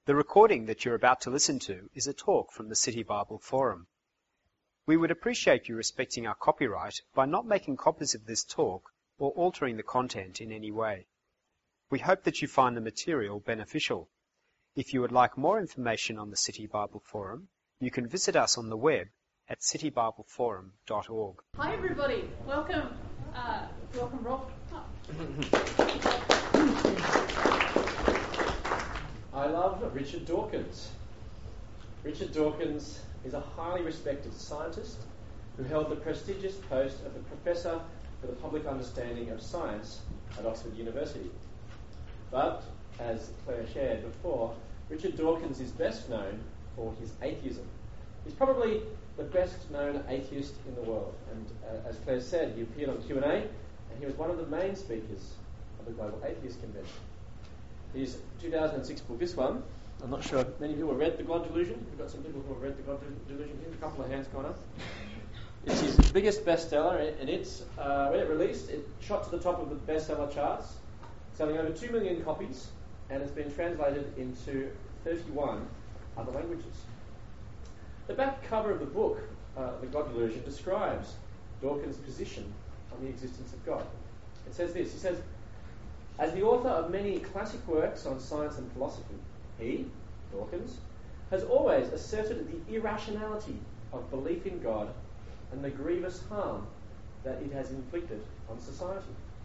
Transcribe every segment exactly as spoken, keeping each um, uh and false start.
The recording that you're about to listen to is a talk from the City Bible Forum. We would appreciate you respecting our copyright by not making copies of this talk or altering the content in any way. We hope that you find the material beneficial. If you would like more information on the City Bible Forum, you can visit us on the web at city bible forum dot org. Hi everybody, welcome, uh, welcome Rob. I love Richard Dawkins. Richard Dawkins is a highly respected scientist who held the prestigious post of the Professor for the Public Understanding of Science at Oxford University. But, as Claire shared before, Richard Dawkins is best known for his atheism. He's probably the best known atheist in the world, and uh, as Claire said, he appeared on Q and A, and he was one of the main speakers of the Global Atheist Convention. His two thousand six book, this one, I'm not sure if many people have read The God Delusion. We've got some people who have read The God Delusion here, a couple of hands gone up. It's his biggest bestseller, and it's, uh, when it released, it shot to the top of the bestseller charts, selling over two million copies, and it's been translated into thirty-one other languages. The back cover of the book, uh, The God Delusion, describes Dawkins' position on the existence of God. It says this, he says, as the author of many classic works on science and philosophy, he, Dawkins, has always asserted the irrationality of belief in God and the grievous harm that it has inflicted on society.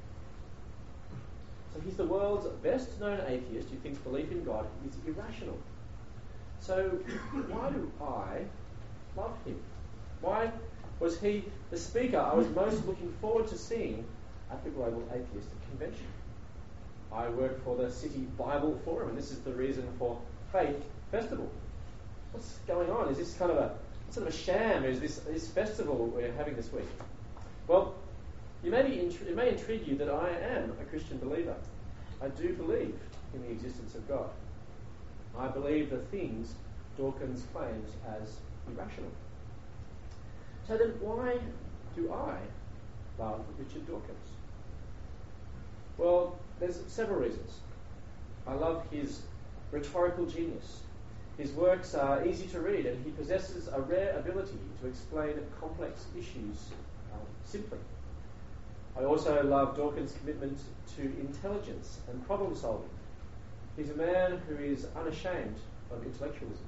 So he's the world's best known atheist who thinks belief in God is irrational. So why do I love him? Why was he the speaker I was most looking forward to seeing at the Global Atheistic Convention? I work for the City Bible Forum, and this is the reason for Faith Festival. What's going on? Is this kind of a sort of a sham? Is this this festival we're having this week? Well, you may be intri- it may intrigue you that I am a Christian believer. I do believe in the existence of God. I believe the things Dawkins claims as irrational. So then why do I love Richard Dawkins? Well, there's several reasons. I love his rhetorical genius. His works are easy to read, and he possesses a rare ability to explain complex issues um, simply. I also love Dawkins' commitment to intelligence and problem solving. He's a man who is unashamed of intellectualism.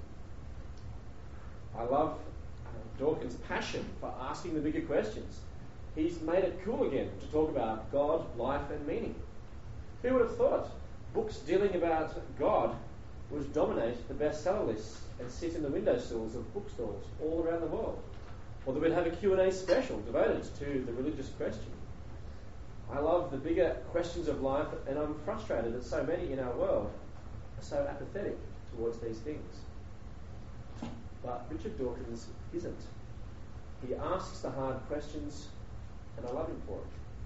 I love uh, Dawkins' passion for asking the bigger questions. He's made it cool again to talk about God, life, and meaning. Who would have thought books dealing about God would dominate the bestseller lists and sit in the windowsills of bookstores all around the world? Or that we'd have a Q and A special devoted to the religious question. I love the bigger questions of life, and I'm frustrated that so many in our world are so apathetic towards these things. But Richard Dawkins isn't. He asks the hard questions, and I love him for it.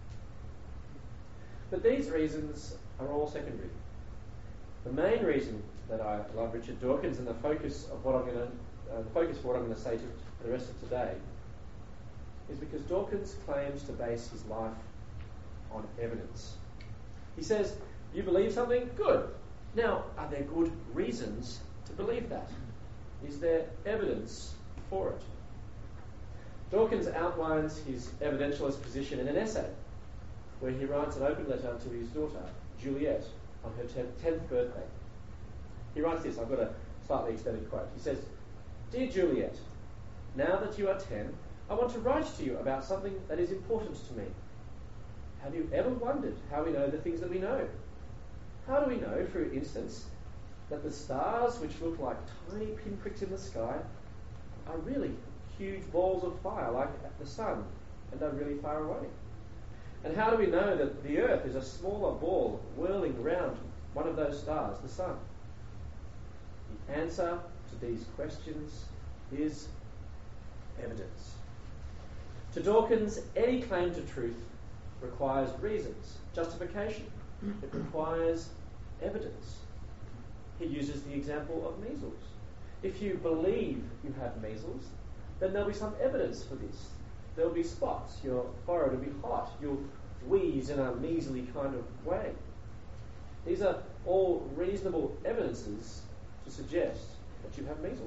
But these reasons are all secondary. The main reason that I love Richard Dawkins, and the focus of what I'm going to uh, the focus for what I'm going to say to for the rest of today, is because Dawkins claims to base his life on evidence. He says, "You believe something? Good. Now, are there good reasons to believe that? Is there evidence for it?" Dawkins outlines his evidentialist position in an essay where he writes an open letter to his daughter, Juliet, on her tenth birthday. He writes this, I've got a slightly extended quote. He says, "Dear Juliet, now that you are ten, I want to write to you about something that is important to me. Have you ever wondered how we know the things that we know? How do we know, for instance, that the stars, which look like tiny pinpricks in the sky, are really huge balls of fire like the sun and are really far away? And how do we know that the earth is a smaller ball whirling around one of those stars, the sun?" The answer to these questions is evidence. To Dawkins, any claim to truth requires reasons, justification. It requires evidence. He uses the example of measles. If you believe you have measles, then there'll be some evidence for this. There'll be spots, your forehead will be hot, you'll wheeze in a measly kind of way. These are all reasonable evidences to suggest that you have measles.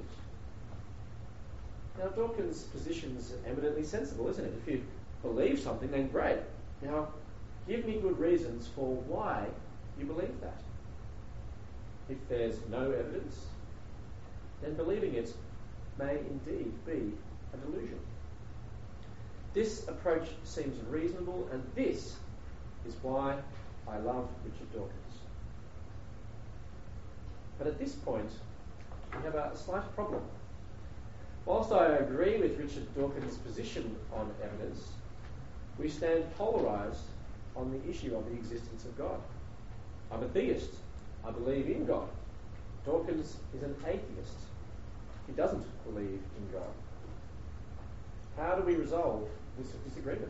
Now, Dawkins' position is eminently sensible, isn't it? If you believe something, then great. Now, give me good reasons for why you believe that. If there's no evidence, then believing it may indeed be a delusion. This approach seems reasonable, and this is why I love Richard Dawkins. But at this point, we have a slight problem. Whilst I agree with Richard Dawkins' position on evidence, we stand polarised on the issue of the existence of God. I'm a theist. I believe in God. Dawkins is an atheist. He doesn't believe in God. How do we resolve this disagreement?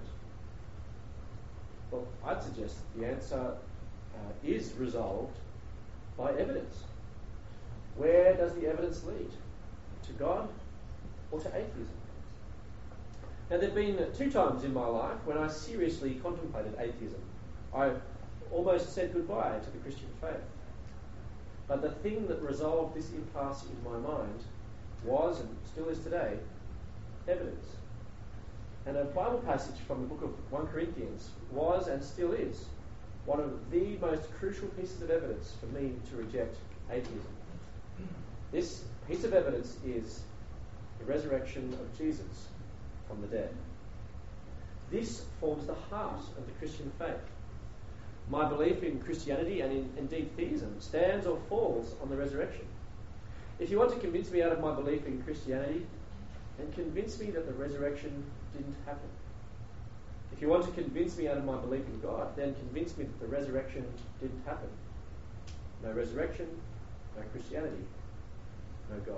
Well, I'd suggest the answer uh, is resolved by evidence. Where does the evidence lead? To God or to atheism? Now, there have been two times in my life when I seriously contemplated atheism. I almost said goodbye to the Christian faith. But the thing that resolved this impasse in my mind was, and still is today, evidence. And a Bible passage from the book of First Corinthians was, and still is, one of the most crucial pieces of evidence for me to reject atheism. This piece of evidence is the resurrection of Jesus from the dead. This forms the heart of the Christian faith. My belief in Christianity, and in, indeed theism, stands or falls on the resurrection. If you want to convince me out of my belief in Christianity, then convince me that the resurrection didn't happen. If you want to convince me out of my belief in God, then convince me that the resurrection didn't happen. No resurrection, no Christianity, no God.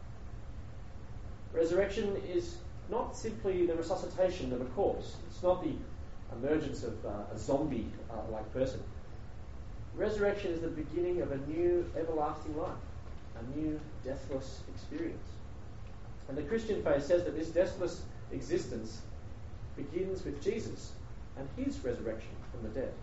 Resurrection is not simply the resuscitation of a corpse. It's not the emergence of uh, a zombie-like uh, person. Resurrection is the beginning of a new everlasting life, a new deathless experience. And the Christian faith says that this deathless existence begins with Jesus and his resurrection from the dead.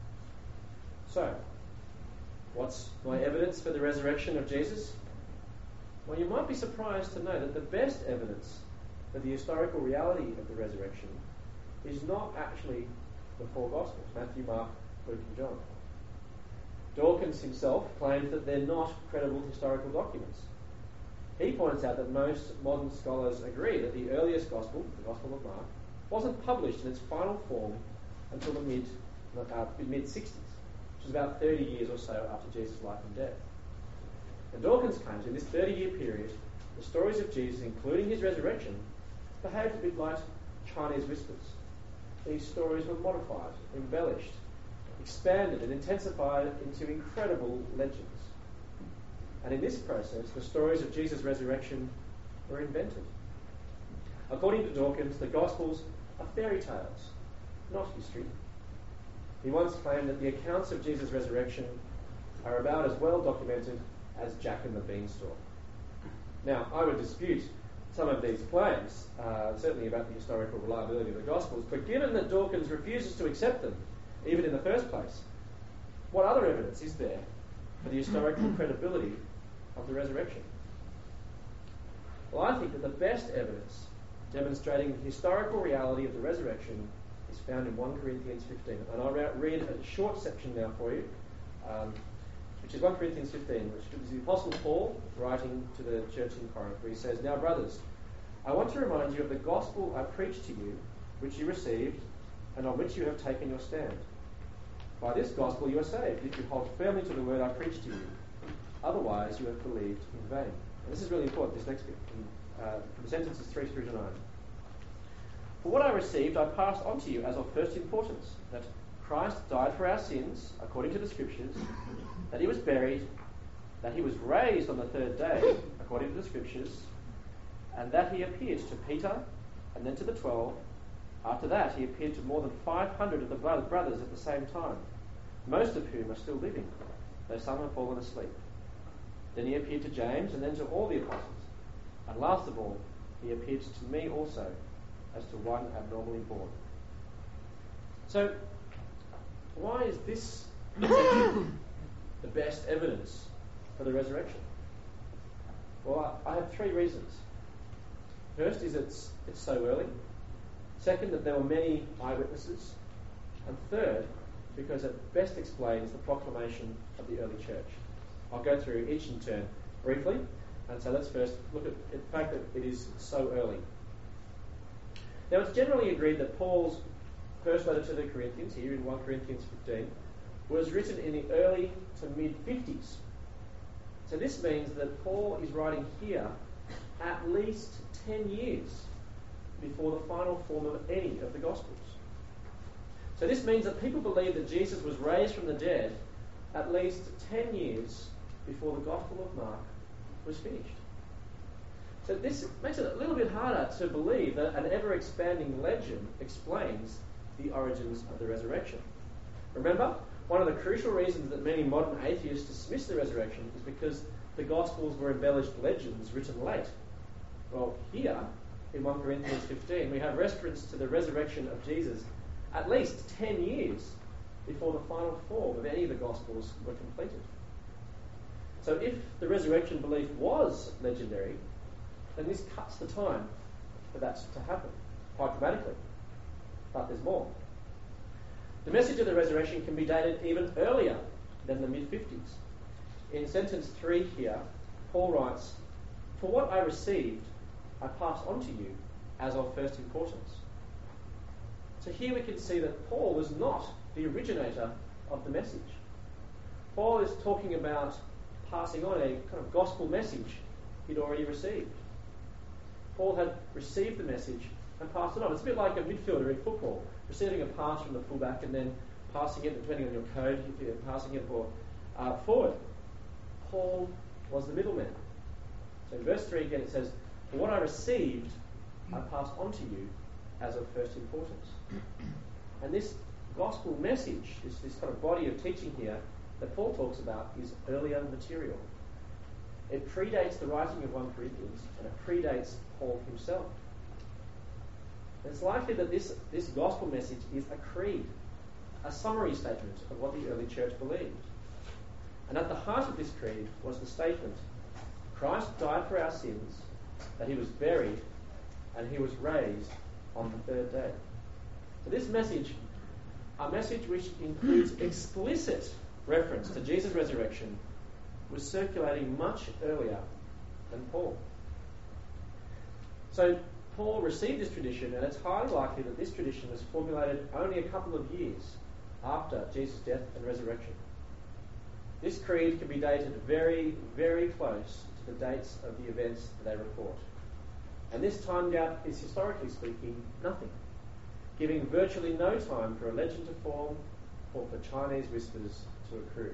So, what's my evidence for the resurrection of Jesus? Well, you might be surprised to know that the best evidence for the historical reality of the resurrection is not actually the four Gospels, Matthew, Mark, Luke and John. Dawkins himself claims that they're not credible historical documents. He points out that most modern scholars agree that the earliest Gospel, the Gospel of Mark, wasn't published in its final form until the mid, uh, mid-sixties, which is about thirty years or so after Jesus' life and death. And Dawkins claims in this thirty-year period, the stories of Jesus, including his resurrection, behaved a bit like Chinese whispers. These stories were modified, embellished, expanded and intensified into incredible legends. And in this process, the stories of Jesus' resurrection were invented. According to Dawkins, the Gospels are fairy tales, not history. He once claimed that the accounts of Jesus' resurrection are about as well documented as Jack and the Beanstalk. Now, I would dispute some of these claims, uh, certainly about the historical reliability of the Gospels, but given that Dawkins refuses to accept them, even in the first place, what other evidence is there for the historical credibility of the resurrection? Well, I think that the best evidence demonstrating the historical reality of the resurrection is found in First Corinthians fifteen. And I'll read a short section now for you, um, which is First Corinthians fifteen, which is the Apostle Paul writing to the church in Corinth, where he says, "Now, brothers, I want to remind you of the gospel I preached to you, which you received, and on which you have taken your stand. By this gospel you are saved, if you hold firmly to the word I preached to you. Otherwise you have believed in vain." And this is really important, this next bit, in, uh, from sentences three through to nine. "For what I received I passed on to you as of first importance, that Christ died for our sins, according to the Scriptures, that he was buried, that he was raised on the third day, according to the Scriptures, and that he appeared to Peter, and then to the twelve. After that he appeared to more than five hundred of the brothers at the same time, most of whom are still living, though some have fallen asleep. Then he appeared to James, and then to all the apostles. And last of all, he appeared to me also, as to one abnormally born." So, why is this the best evidence for the resurrection? Well, I, I have three reasons. First is it's, it's so early. Second, that there were many eyewitnesses. And third, because it best explains the proclamation of the early church. I'll go through each in turn briefly. And so let's first look at the fact that it is so early. Now, it's generally agreed that Paul's first letter to the Corinthians, here in First Corinthians fifteen, was written in the early to mid-fifties. So this means that Paul is writing here at least ten years before the final form of any of the Gospels. So this means that people believe that Jesus was raised from the dead at least ten years before the Gospel of Mark was finished. So this makes it a little bit harder to believe that an ever-expanding legend explains the origins of the resurrection. Remember, one of the crucial reasons that many modern atheists dismiss the resurrection is because the Gospels were embellished legends written late. Well, here, in First Corinthians fifteen, we have reference to the resurrection of Jesus at least ten years before the final form of any of the Gospels were completed. So if the resurrection belief was legendary, then this cuts the time for that to happen quite dramatically. But there's more. The message of the resurrection can be dated even earlier than the mid-fifties. In sentence three here, Paul writes, "For what I received, I pass on to you as of first importance." So here we can see that Paul was not the originator of the message. Paul is talking about passing on a kind of gospel message he'd already received. Paul had received the message and passed it on. It's a bit like a midfielder in football, receiving a pass from the fullback and then passing it, depending on your code, passing it for, uh, forward. Paul was the middleman. So in verse three again it says, "For what I received, I pass on to you as of first importance." And this gospel message, this, this kind of body of teaching here that Paul talks about, is earlier material. It predates the writing of First Corinthians, and it predates Paul himself. And it's likely that this, this gospel message is a creed, a summary statement of what the early church believed. And at the heart of this creed was the statement, Christ died for our sins, that he was buried, and he was raised on the third day. So this message, a message which includes explicit reference to Jesus' resurrection, was circulating much earlier than Paul. So Paul received this tradition, and it's highly likely that this tradition was formulated only a couple of years after Jesus' death and resurrection. This creed can be dated very, very close to the dates of the events that they report. And this time gap is, historically speaking, nothing, giving virtually no time for a legend to form or for Chinese whispers to accrue.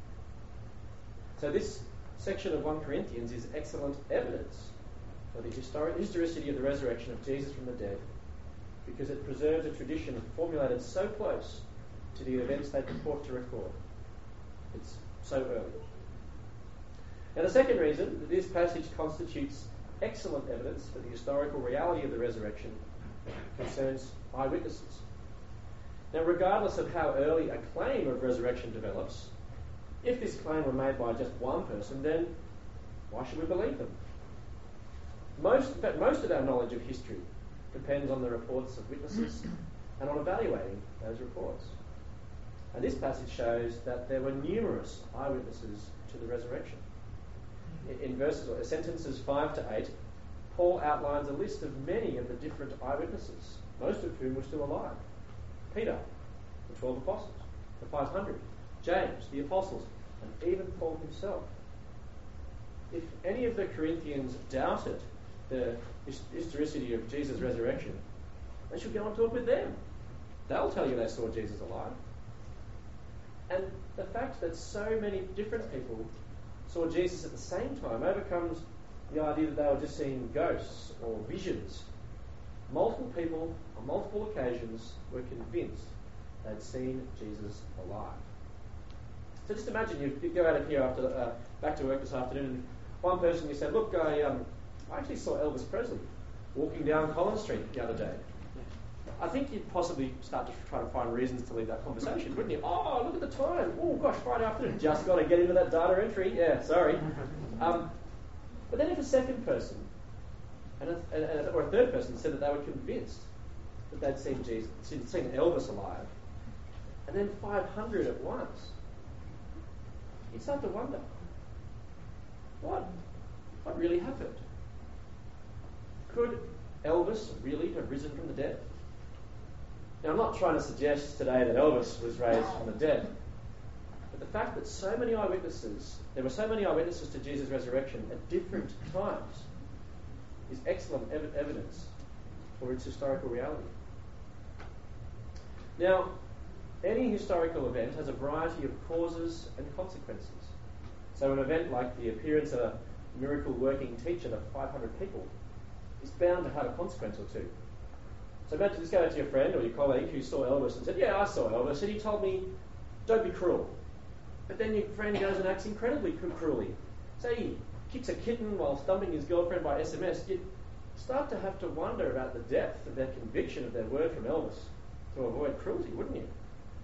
So this section of First Corinthians is excellent evidence for the historic, historicity of the resurrection of Jesus from the dead, because it preserves a tradition formulated so close to the events they purport to record. It's so early. Now the second reason that this passage constitutes excellent evidence for the historical reality of the resurrection concerns eyewitnesses. Now, regardless of how early a claim of resurrection develops, if this claim were made by just one person, then why should we believe them? Most, in fact, most of our knowledge of history depends on the reports of witnesses and on evaluating those reports. And this passage shows that there were numerous eyewitnesses to the resurrection. In verses or sentences five to eight, Paul outlines a list of many of the different eyewitnesses, most of whom were still alive. Peter, the twelve apostles, the five hundred, James, the apostles, and even Paul himself. If any of the Corinthians doubted the historicity of Jesus' resurrection, they should go and talk with them. They'll tell you they saw Jesus alive. And the fact that so many different people saw Jesus at the same time overcomes the idea that they were just seeing ghosts or visions. Multiple people on multiple occasions were convinced they'd seen Jesus alive. So just imagine you, you go out of here after uh, back to work this afternoon, and one person you said, "Look, I, um, I actually saw Elvis Presley walking down Collins Street the other day." I think you'd possibly start to try to find reasons to leave that conversation, wouldn't you? Oh, look at the time. Oh, gosh, Friday afternoon. Just got to get into that data entry. Yeah, sorry. Um, But then if a second person, and a, and a, or a third person said that they were convinced that they'd seen Jesus, seen Elvis alive, and then five hundred at once, you'd start to wonder, what, what really happened? Could Elvis really have risen from the dead? Now, I'm not trying to suggest today that Elvis was raised from the dead, but the fact that so many eyewitnesses, there were so many eyewitnesses to Jesus' resurrection at different times, is excellent ev- evidence for its historical reality. Now, any historical event has a variety of causes and consequences. So an event like the appearance of a miracle-working teacher to five hundred people is bound to have a consequence or two. So imagine, just go out to your friend or your colleague who saw Elvis and said, yeah, I saw Elvis, and he told me, don't be cruel. But then your friend goes and acts incredibly cruelly. Say he kicks a kitten while stumping his girlfriend by S M S, you'd start to have to wonder about the depth of their conviction of their word from Elvis to avoid cruelty, wouldn't you?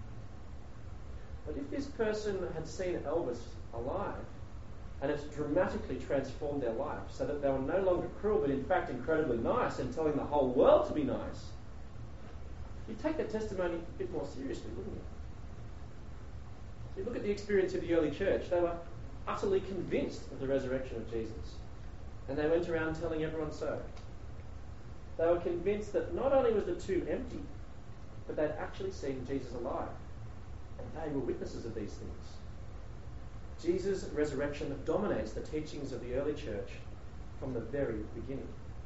But if this person had seen Elvis alive, and it's dramatically transformed their life so that they were no longer cruel but in fact incredibly nice and telling the whole world to be nice, you'd take that testimony a bit more seriously, wouldn't you? So you look at the experience of the early church. They were utterly convinced of the resurrection of Jesus, and they went around telling everyone so. They were convinced that not only was the tomb empty, but they'd actually seen Jesus alive, and they were witnesses of these things. Jesus' resurrection dominates the teachings of the early church from the very beginning.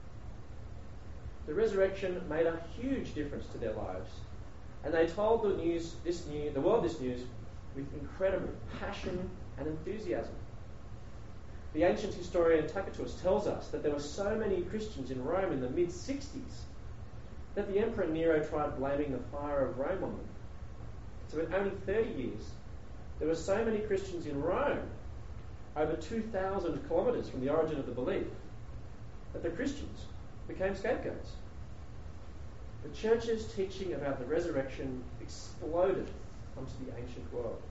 The resurrection made a huge difference to their lives, and they told the news, this new, the world this news with incredible passion and enthusiasm. The ancient historian Tacitus tells us that there were so many Christians in Rome in the mid sixties that the Emperor Nero tried blaming the fire of Rome on them. So in only thirty years, there were so many Christians in Rome, over two thousand kilometres from the origin of the belief, that the Christians became scapegoats. The church's teaching about the resurrection exploded onto the ancient world.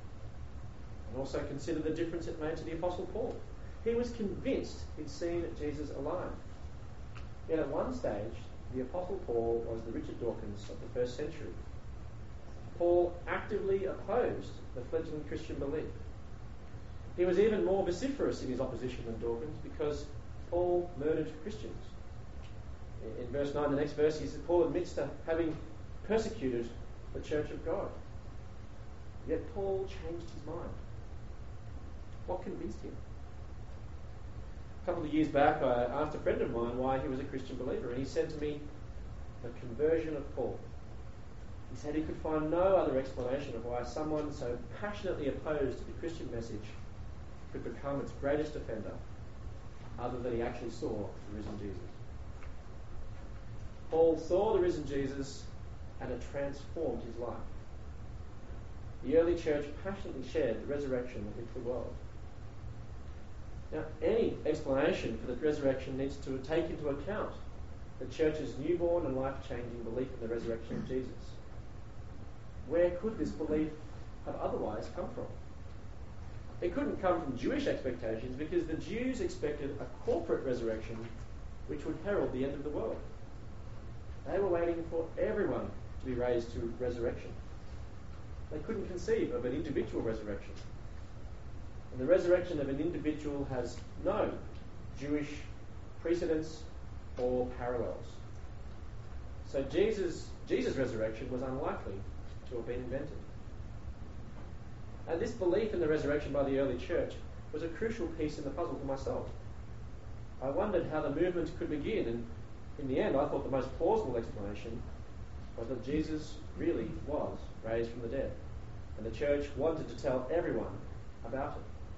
And also consider the difference it made to the Apostle Paul. He was convinced he'd seen Jesus alive. Yet at one stage, the Apostle Paul was the Richard Dawkins of the first century. Paul actively opposed the fledgling Christian belief. He was even more vociferous in his opposition than Dawkins because Paul murdered Christians. In verse nine, the next verse, he says, Paul admits to having persecuted the church of God. Yet Paul changed his mind. What convinced him? A couple of years back, I asked a friend of mine why he was a Christian believer, and he said to me, the conversion of Paul. He said he could find no other explanation of why someone so passionately opposed to the Christian message could become its greatest offender, other than he actually saw the risen Jesus. Paul saw the risen Jesus, and it transformed his life. The early church passionately shared the resurrection with the world. Now, any explanation for the resurrection needs to take into account the church's newborn and life-changing belief in the resurrection of Jesus. Where could this belief have otherwise come from? It couldn't come from Jewish expectations because the Jews expected a corporate resurrection which would herald the end of the world. They were waiting for everyone to be raised to resurrection. They couldn't conceive of an individual resurrection. And the resurrection of an individual has no Jewish precedents or parallels. So Jesus, Jesus' resurrection was unlikely to have been invented. And this belief in the resurrection by the early church was a crucial piece in the puzzle for myself. I wondered how the movement could begin, and in the end I thought the most plausible explanation was that Jesus really was raised from the dead, and the church wanted to tell everyone about it.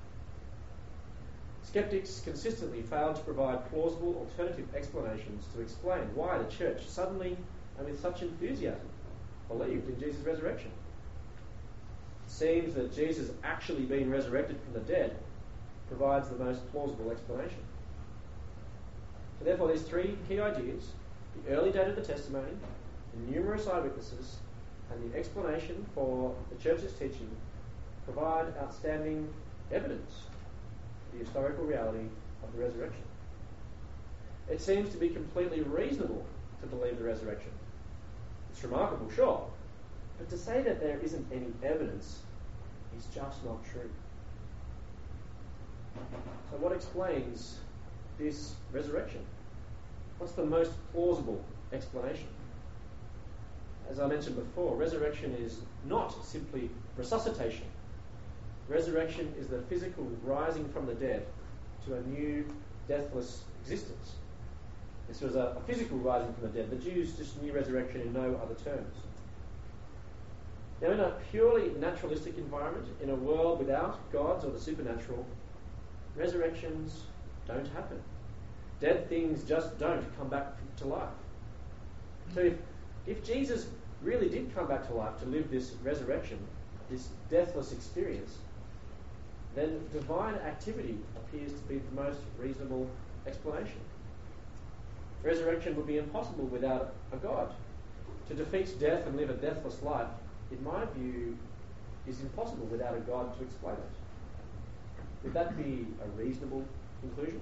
Skeptics consistently failed to provide plausible alternative explanations to explain why the church suddenly and with such enthusiasm believed in Jesus' resurrection. It seems that Jesus actually being resurrected from the dead provides the most plausible explanation. So therefore, these three key ideas, the early date of the testimony, the numerous eyewitnesses, and the explanation for the church's teaching, provide outstanding evidence for the historical reality of the resurrection. It seems to be completely reasonable to believe the resurrection. It's remarkable, sure, but to say that there isn't any evidence is just not true. So what explains this resurrection? What's the most plausible explanation? As I mentioned before, resurrection is not simply resuscitation. Resurrection is the physical rising from the dead to a new, deathless existence. This was a, a physical rising from the dead. The Jews just knew resurrection in no other terms. Now, in a purely naturalistic environment, in a world without gods or the supernatural, resurrections don't happen. Dead things just don't come back to life. So if, if Jesus really did come back to life to live this resurrection, this deathless experience, then divine activity appears to be the most reasonable explanation. Resurrection would be impossible without a God. To defeat death and live a deathless life, in my view, is impossible without a God to explain it. Would that be a reasonable conclusion?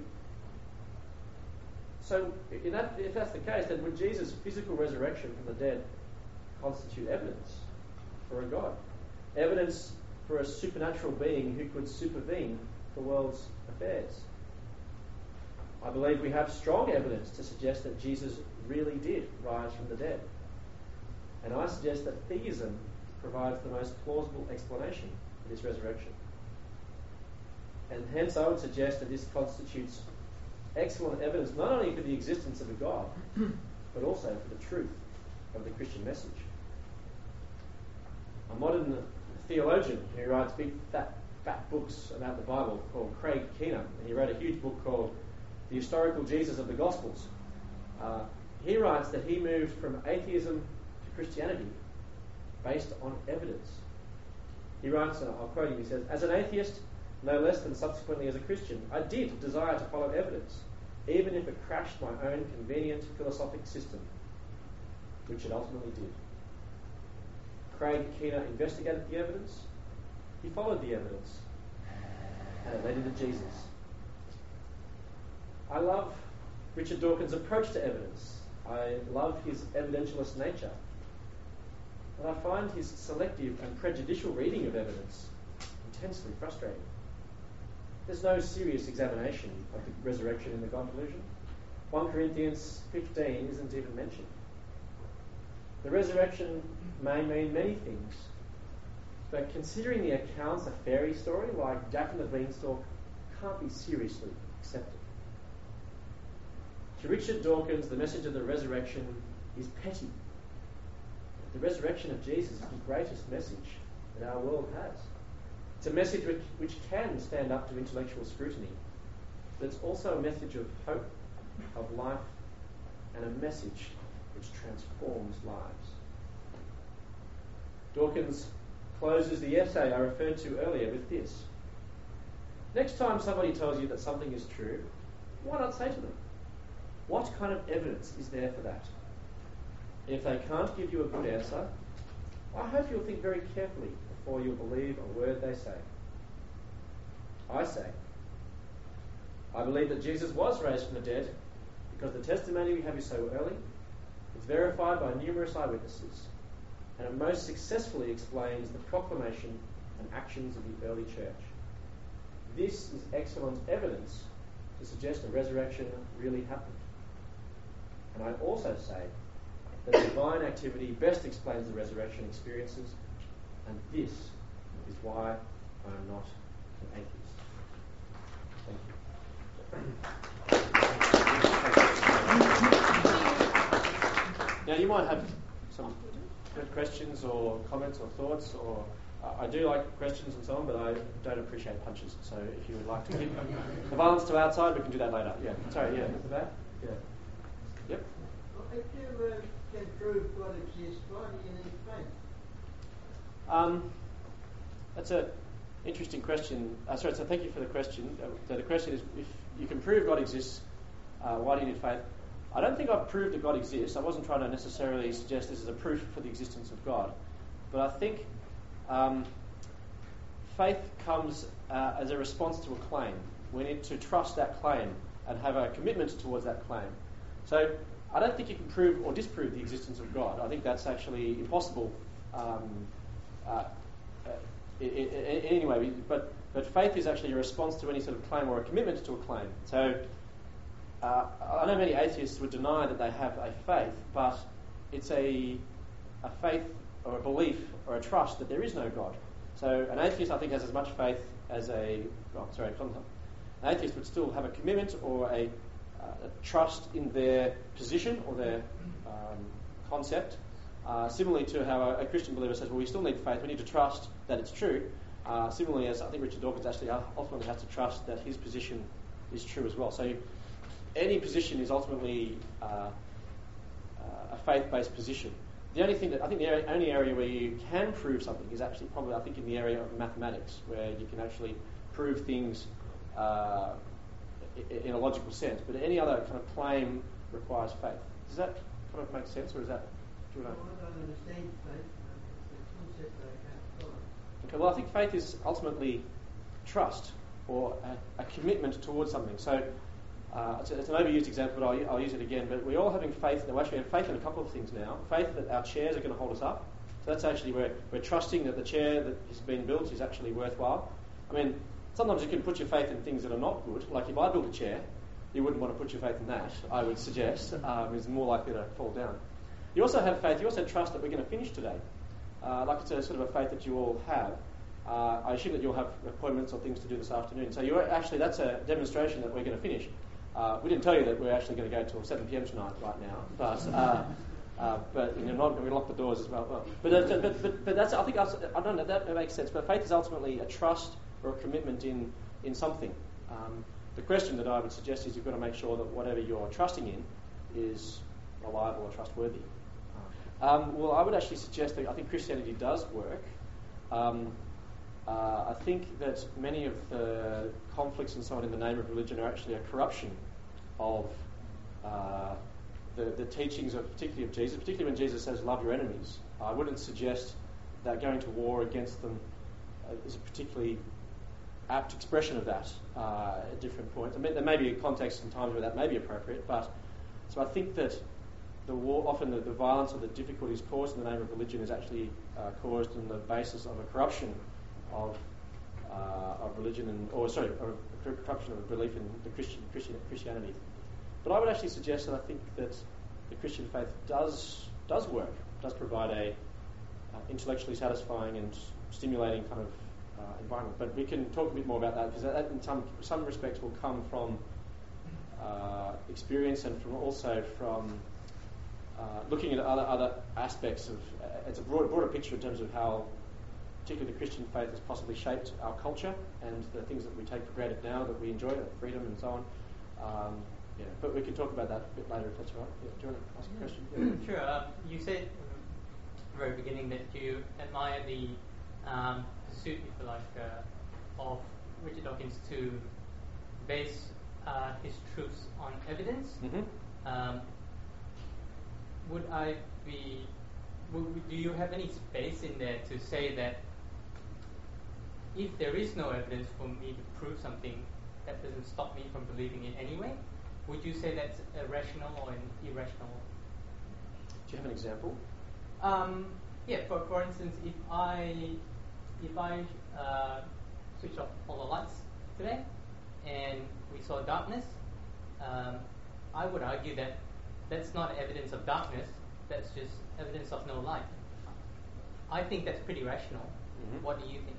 So, in that, if that's the case, then would Jesus' physical resurrection from the dead constitute evidence for a God? Evidence for a supernatural being who could supervene the world's affairs? I believe we have strong evidence to suggest that Jesus really did rise from the dead. And I suggest that theism provides the most plausible explanation for this resurrection. And hence I would suggest that this constitutes excellent evidence not only for the existence of a God, but also for the truth of the Christian message. A modern theologian who writes big fat, fat books about the Bible called Craig Keener, and he wrote a huge book called The Historical Jesus of the Gospels. Uh, he writes that he moved from atheism to Christianity based on evidence. He writes, and I'll quote him, he says, "As an atheist, no less than subsequently as a Christian, I did desire to follow evidence, even if it crashed my own convenient philosophic system," which it ultimately did. Craig Keener investigated the evidence, he followed the evidence, and it led him to Jesus. I love Richard Dawkins' approach to evidence. I love his evidentialist nature. But I find his selective and prejudicial reading of evidence intensely frustrating. There's no serious examination of the resurrection in the God delusion. First Corinthians fifteen isn't even mentioned. The resurrection may mean many things, but considering the accounts a fairy story like Jack and the Beanstalk can't be seriously accepted. To Richard Dawkins, the message of the resurrection is petty. The resurrection of Jesus is the greatest message that our world has. It's a message which, which can stand up to intellectual scrutiny, but it's also a message of hope, of life, and a message which transforms lives. Dawkins closes the essay I referred to earlier with this. Next time somebody tells you that something is true, why not say to them, what kind of evidence is there for that? If they can't give you a good answer, I hope you'll think very carefully before you believe a word they say. I say, I believe that Jesus was raised from the dead because the testimony we have is so early, it's verified by numerous eyewitnesses, and it most successfully explains the proclamation and actions of the early church. This is excellent evidence to suggest a resurrection really happened. And I also say that divine activity best explains the resurrection experiences, and this is why I am not an atheist. Thank you. Now you might have some questions or comments or thoughts, or uh, I do like questions and so on, but I don't appreciate punches. So if you would like to keep the violence to outside, we can do that later. Yeah. Sorry. Yeah. At the back. Yeah. Yep. Well, if you uh, can prove God exists, why do you need faith? Um, that's an interesting question. Uh, sorry, so thank you for the question. Uh, so the question is, if you can prove God exists, uh, why do you need faith? I don't think I've proved that God exists. I wasn't trying to necessarily suggest this is a proof for the existence of God. But I think um, faith comes uh, as a response to a claim. We need to trust that claim and have a commitment towards that claim. So I don't think you can prove or disprove the existence of God. I think that's actually impossible um, uh, in, in, in any way. But, but faith is actually a response to any sort of claim or a commitment to a claim. So uh, I know many atheists would deny that they have a faith, but it's a, a faith or a belief or a trust that there is no God. So an atheist, I think, has as much faith as a... Oh, sorry, an atheist would still have a commitment or a, uh, a trust in their position or their um, concept. Uh, similarly to how a, a Christian believer says, well, we still need faith, we need to trust that it's true. Uh, similarly, as I think Richard Dawkins actually ultimately has to trust that his position is true as well. So any position is ultimately uh, uh, a faith-based position. The only thing that I think the area, only area where you can prove something is actually probably I think in the area of mathematics, where you can actually prove things uh, in a logical sense. But any other kind of claim requires faith. Does that kind of make sense, or is that? Do you know? Well, I don't understand faith. It's a concept that I can't follow. Okay. Well, I think faith is ultimately trust or a, a commitment towards something. So. Uh, it's, a, it's an overused example, but I'll, I'll use it again. But we're all having faith. Well, actually, we have faith in a couple of things now. Faith that our chairs are going to hold us up. So that's actually where we're trusting that the chair that has been built is actually worthwhile. I mean, sometimes you can put your faith in things that are not good. Like if I build a chair, you wouldn't want to put your faith in that, I would suggest. Um, it's more likely to fall down. You also have faith. You also trust that we're going to finish today. Uh, like it's a sort of a faith that you all have. Uh, I assume that you'll have appointments or things to do this afternoon. So you're actually that's a demonstration that we're going to finish. Uh, we didn't tell you that we're actually going to go till seven p.m. tonight, right now, but uh, uh, but you know, not, we lock the doors as well. well but, uh, but but but that's I think I don't know that makes sense. But faith is ultimately a trust or a commitment in in something. Um, the question that I would suggest is you've got to make sure that whatever you're trusting in is reliable or trustworthy. Um, well, I would actually suggest that I think Christianity does work. Um, Uh, I think that many of the conflicts and so on in the name of religion are actually a corruption of uh, the, the teachings of, particularly of Jesus, particularly when Jesus says, love your enemies. I wouldn't suggest that going to war against them uh, is a particularly apt expression of that uh, at different points. I mean, there may be a context and times where that may be appropriate, but so I think that the war, often the, the violence or the difficulties caused in the name of religion is actually uh, caused on the basis of a corruption of uh, of religion and or sorry, a corruption of belief in the Christian, Christian Christianity. But I would actually suggest that I think that the Christian faith does does work, does provide a uh, intellectually satisfying and stimulating kind of uh, environment. But we can talk a bit more about that because that in some some respects will come from uh, experience and from also from uh, looking at other other aspects of. Uh, it's a broader, broader picture in terms of how. Particularly the Christian faith has possibly shaped our culture and the things that we take for granted now that we enjoy, like freedom and so on. Um, yeah, but we can talk about that a bit later if that's all right. Yeah, do you want to ask a question? Yeah. Sure. Um, you said at the very beginning that you admire the um, pursuit, if you like, uh, of Richard Dawkins to base uh, his truths on evidence. Mm-hmm. Um, would I be... Would, do you have any space in there to say that if there is no evidence for me to prove something, that doesn't stop me from believing it anyway? Would you say that's irrational or an irrational? Do you have an example? Um, yeah. For for instance, if I if I uh, switch off all the lights today and we saw darkness, um, I would argue that that's not evidence of darkness. That's just evidence of no light. I think that's pretty rational. Mm-hmm. What do you think?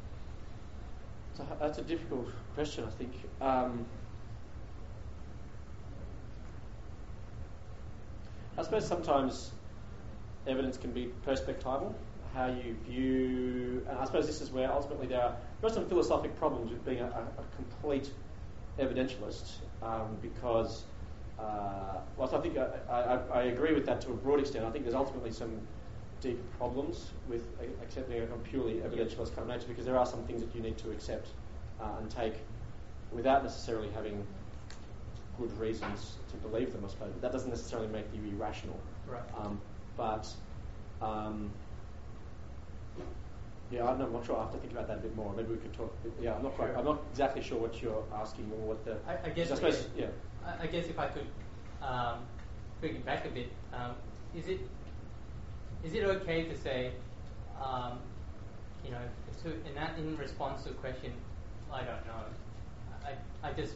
So that's a difficult question, I think. Um, I suppose sometimes evidence can be perspectival, how you view, and I suppose this is where ultimately there are, there are some philosophic problems with being a, a, a complete evidentialist, um, because Uh, well, so I think I, I, I agree with that to a broad extent. I think there's ultimately some deep problems with accepting a purely evidentialist kind of nature because there are some things that you need to accept uh, and take without necessarily having good reasons to believe them, I suppose. But that doesn't necessarily make you irrational. Right. Um, but um, Yeah, I'm not, I'm not sure. I have to think about that a bit more. Maybe we could talk. Yeah, I'm not quite. Sure. I'm not exactly sure what you're asking or what the. I, I guess. I suppose. Yeah. I, I guess if I could um, bring it back a bit, um, is it is it okay to say, um, you know, to in that in response to a question, I don't know. I I just,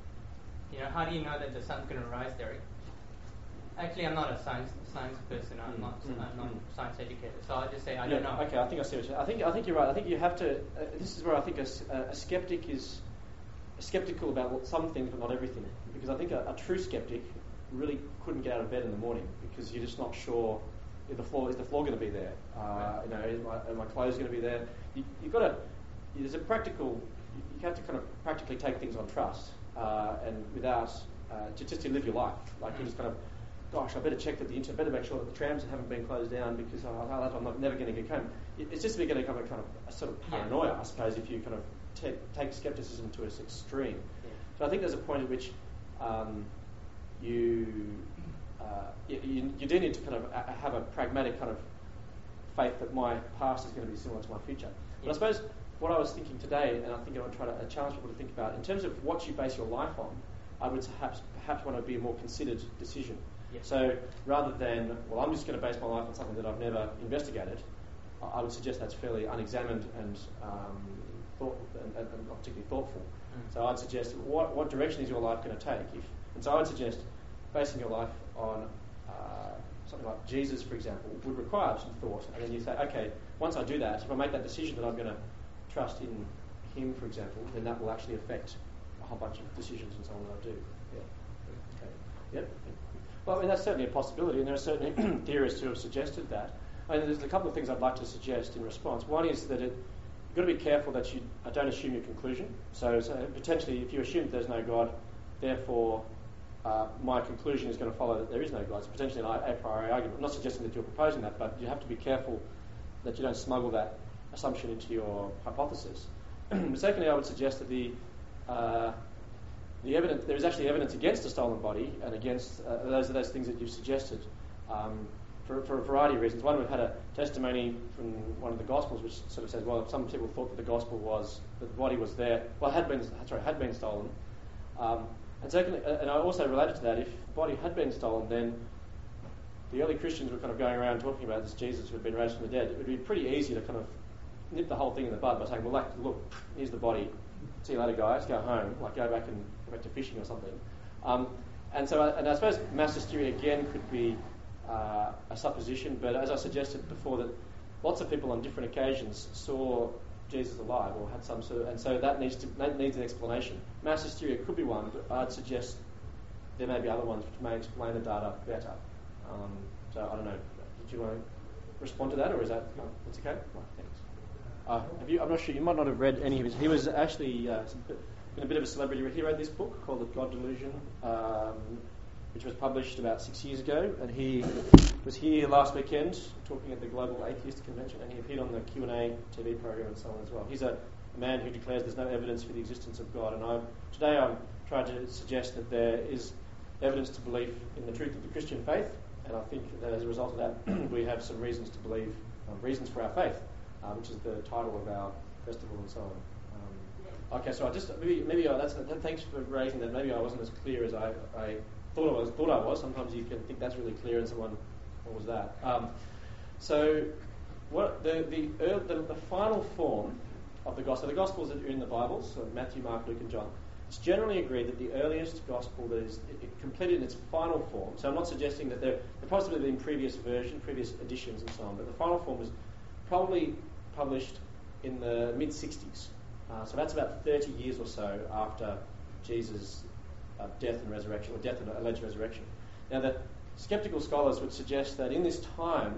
you know, how do you know that the sun's going to rise, Derek? Actually, I'm not a science science person. I'm Mm, not. mm, I'm not mm. science educated. So I just say I Yeah, don't know. Okay, I think I see what you're I think I think you're right. I think you have to. Uh, this is where I think a, s- a- a skeptic is skeptical about what- some things, but not everything. Because I think a, a true skeptic really couldn't get out of bed in the morning because you're just not sure if the floor is the floor going to be there. Uh, you know, is my, are my clothes going to be there? You, you've got to. There's a practical. You have to kind of practically take things on trust uh, and without uh, to, just to live your life. Like you just kind of. Gosh, I better check that the internet, better make sure that the trams haven't been closed down because oh, I'm not, never going to get home. It, it's just going to become a kind of a sort of paranoia, I suppose, if you kind of te- take skepticism to its extreme. Yeah. So I think there's a point at which um, you, uh, you, you you do need to kind of a- have a pragmatic kind of faith that my past is going to be similar to my future. But Yeah. I suppose what I was thinking today, and I think I would try to uh, challenge people to think about, in terms of what you base your life on, I would perhaps perhaps want to be a more considered decision. Yeah. So rather than, well, I'm just going to base my life on something that I've never investigated, I I would suggest that's fairly unexamined and, um, thought, and, and, and not particularly thoughtful. Mm. So I'd suggest, what, what direction is your life going to take? If, and so I would suggest basing your life on uh, something like Jesus, for example, would require some thought. And then you say, okay, once I do that, if I make that decision that I'm going to trust in him, for example, then that will actually affect a whole bunch of decisions and so on that I do. Yeah. Okay. Yep. Well, I mean, that's certainly a possibility, and there are certainly theorists who have suggested that. I mean, there's a couple of things I'd like to suggest in response. One is that it, you've got to be careful that you uh, don't assume your conclusion. So, so potentially, if you assume that there's no God, therefore uh, my conclusion is going to follow that there is no God. It's potentially an a priori argument. I'm not suggesting that you're proposing that, but you have to be careful that you don't smuggle that assumption into your hypothesis. But secondly, I would suggest that the uh, The evidence, there is actually evidence against a stolen body and against uh, those those things that you've suggested um, for, for a variety of reasons. One, we've had a testimony from one of the Gospels which sort of says, well, some people thought that the Gospel was that the body was there, well, had been sorry, had been stolen. Um, and secondly, uh, and I also related to that, if the body had been stolen, then the early Christians were kind of going around talking about this Jesus who had been raised from the dead. It would be pretty easy to kind of nip the whole thing in the bud by saying, well, like, look, here's the body. See you later, guys. Go home. Like, go back and go back to fishing or something. Um, and so, I, and I suppose mass hysteria again could be uh, a supposition. But as I suggested before, that lots of people on different occasions saw Jesus alive or had some sort of, and so that needs to that needs an explanation. Mass hysteria could be one, but I'd suggest there may be other ones which may explain the data better. Um, so I don't know. Did you want to respond to that, or is that no, that's okay? Right, thanks. Uh, have you, I'm not sure, you might not have read any of his. He was actually uh, been a bit of a celebrity. He wrote this book called The God Delusion, um, which was published about six years ago, and he was here last weekend talking at the Global Atheist Convention, and he appeared on the Q and A T V program and so on as well. He's a, a man who declares there's no evidence for the existence of God, and I, today I'm trying to suggest that there is evidence to believe in the truth of the Christian faith, and I think that as a result of that we have some reasons to believe, um, reasons for our faith. Uh, which is the title of our festival and so on. Um, okay, so I just maybe maybe I, that's that, thanks for raising that. Maybe I wasn't as clear as I, I thought I was. Thought I was. Sometimes you can think that's really clear, and someone, what was that? Um, so, what the the, uh, the the final form of the gospel, the gospels that are in the Bible, so Matthew, Mark, Luke, and John. It's generally agreed that the earliest gospel that is it, it completed in its final form. So I'm not suggesting that there there possibly been previous version, previous editions, and so on, but the final form was probably published in the mid sixties. Uh, so that's about thirty years or so after Jesus' uh, death and resurrection, or death and alleged resurrection. Now, the skeptical scholars would suggest that in this time,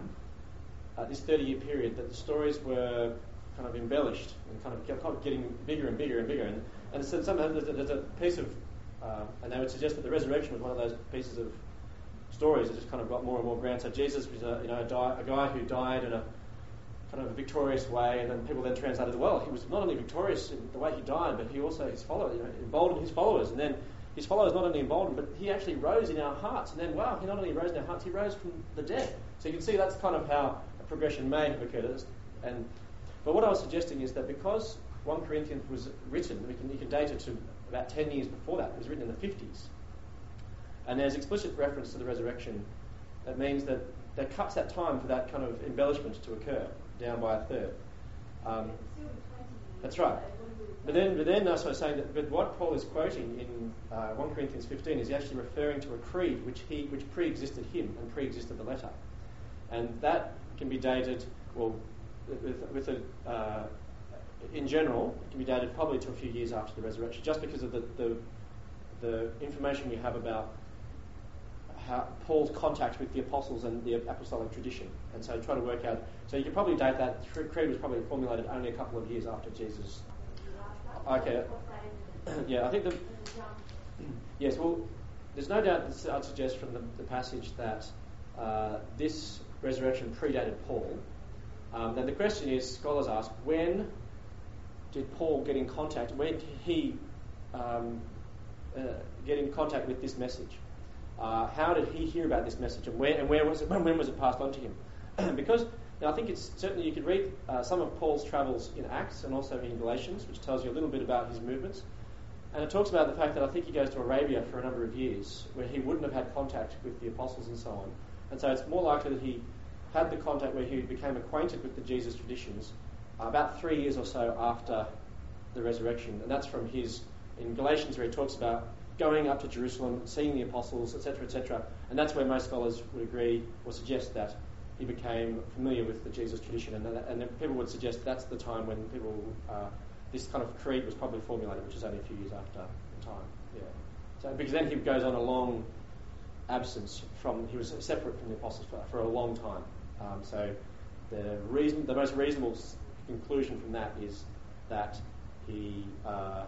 uh, this thirty-year period, that the stories were kind of embellished and kind of, kind of getting bigger and bigger and bigger. And, and so somehow there's a, there's a piece of, uh, and they would suggest that the resurrection was one of those pieces of stories that just kind of got more and more grand. So Jesus was a, you know, a, di- a guy who died in a kind of a victorious way, and then people then translated, well, he was not only victorious in the way he died, but he also, his followers, you know, emboldened his followers, and then his followers not only emboldened, but he actually rose in our hearts, and then, wow, he not only rose in our hearts, he rose from the dead. So you can see that's kind of how a progression may have occurred. And But what I was suggesting is that because First Corinthians was written, we can, you can date it to about ten years before that. It was written in the fifties. And there's explicit reference to the resurrection. That means that that cuts that time for that kind of embellishment to occur down by a third. Um, that's right. But then, but then, also saying that, but what Paul is quoting in uh, First Corinthians fifteen is he actually referring to a creed which he, which pre-existed him and pre-existed the letter, and that can be dated, well, with, with a, uh, in general, it can be dated probably to a few years after the resurrection, just because of the the, the information we have about how Paul's contact with the apostles and the apostolic tradition, and so try to work out. So you can probably date that creed was probably formulated only a couple of years after Jesus. Okay. Yeah, I think the yes. Well, there's no doubt that I'd suggest from the, the passage that uh, this resurrection predated Paul. Um, then the question is, scholars ask, when did Paul get in contact? When did he um, uh, get in contact with this message? Uh, how did he hear about this message, and where and where was it? When was it passed on to him? Because now I think it's certainly you could read uh, some of Paul's travels in Acts and also in Galatians, which tells you a little bit about his movements, and it talks about the fact that I think he goes to Arabia for a number of years, where he wouldn't have had contact with the apostles and so on, and so it's more likely that he had the contact where he became acquainted with the Jesus traditions uh, about three years or so after the resurrection, and that's from his in Galatians where he talks about going up to Jerusalem, seeing the apostles, et cetera, et cetera. And that's where most scholars would agree or suggest that he became familiar with the Jesus tradition. And, that, and people would suggest that's the time when people, uh, this kind of creed was probably formulated, which is only a few years after the time. Yeah. So because then he goes on a long absence from, he was separate from the apostles for, for a long time. Um, so the reason, the most reasonable conclusion from that is that he uh,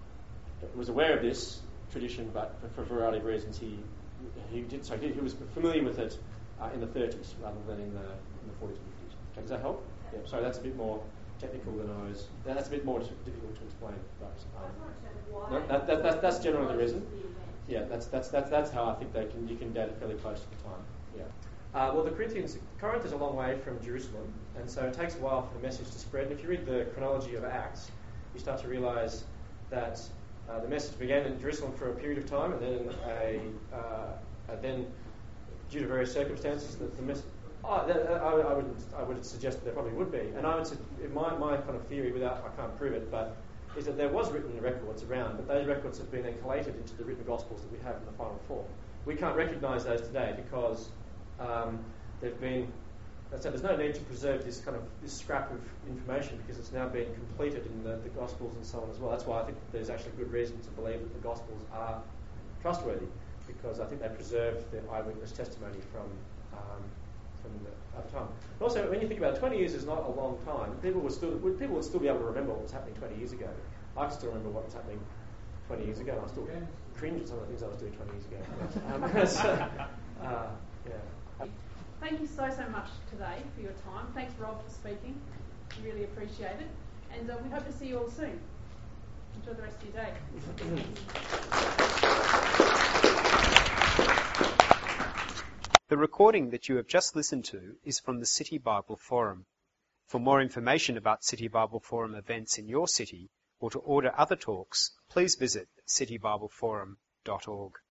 was aware of this tradition, but for, for a variety of reasons, he he did so. He, he was familiar with it uh, in the thirties rather than in the in the forties and fifties. Okay, does that help? Yeah. Sorry, that's a bit more technical than I was. That's a bit more difficult to explain. But um, no, that, that, that, that's generally the reason. Yeah, that's that's that's that's how I think they can you can date it fairly close to the time. Yeah. Uh, well, the Corinthians, Corinth is a long way from Jerusalem, and so it takes a while for the message to spread. And if you read the chronology of Acts, you start to realise that. Uh, the message began in Jerusalem for a period of time, and then, a, uh, and then due to various circumstances, the, the message. Oh, that, I, I would I would suggest that there probably would be, and I would my my kind of theory, without I can't prove it, but is that there was written records around, but those records have been then collated into the written Gospels that we have in the final form. We can't recognise those today because um, they've been. So there's no need to preserve this kind of this scrap of information because it's now been completed in the, the Gospels and so on as well. That's why I think there's actually good reason to believe that the Gospels are trustworthy because I think they preserve the eyewitness testimony from um, from the other time. And also, when you think about it, twenty years is not a long time. People would still people would still be able to remember what was happening twenty years ago. I can still remember what was happening twenty years ago. And I still cringe at some of the things I was doing twenty years ago. um, so, uh, yeah. Thank you so, so much today for your time. Thanks, Rob, for speaking. We really appreciate it. And uh, we hope to see you all soon. Enjoy the rest of your day. The recording that you have just listened to is from the City Bible Forum. For more information about City Bible Forum events in your city or to order other talks, please visit city bible forum dot org.